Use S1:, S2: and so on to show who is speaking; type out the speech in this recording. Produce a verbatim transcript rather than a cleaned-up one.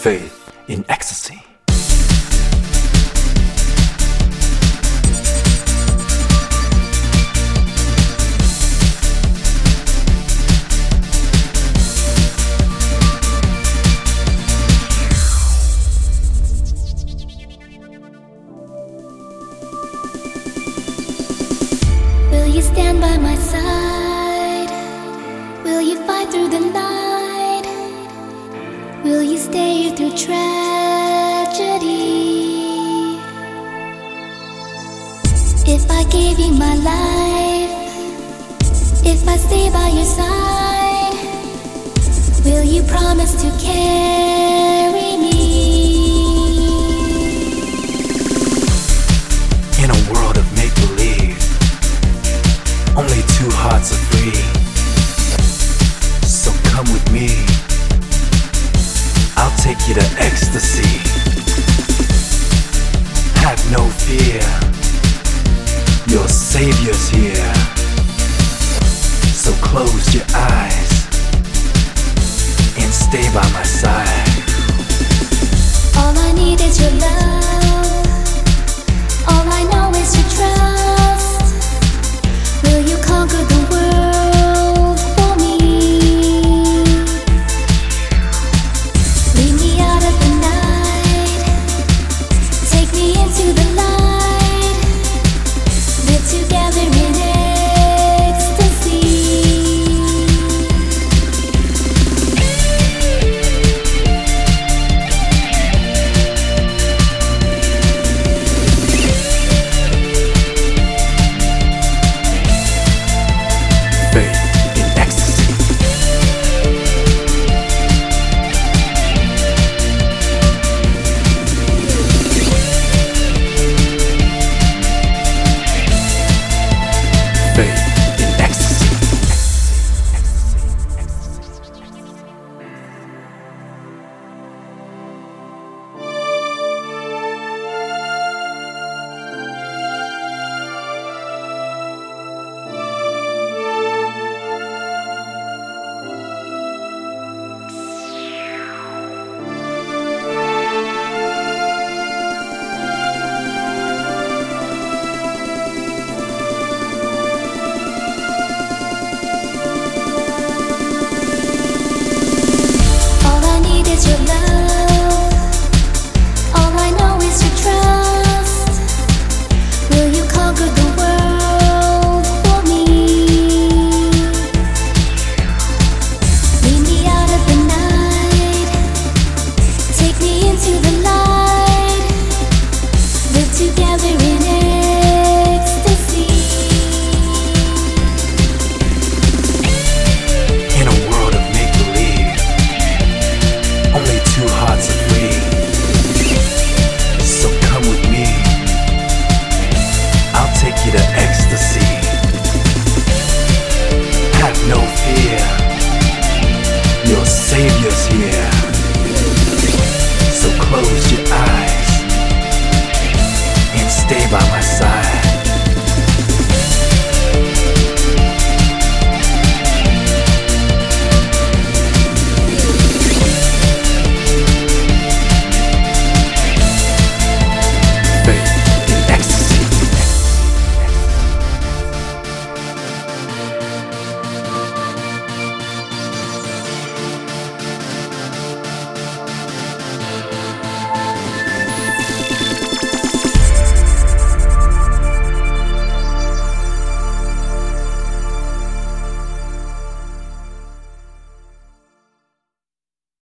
S1: faith in ecstasy.
S2: Will you stand by my side? Will you fight through the night? Will you stay here through tragedy? If I gave you my life, if I stay by your side, will you promise to carry me?
S1: In a world of make-believe, only two hearts are free. So come with me, I'll take you to ecstasy. Have no fear, your Savior's here. So close your eyes and stay by my side.
S2: All I need is your love. All I know is your trust. Will you conquer the world for me? Lead me out of the night. Take me into the light.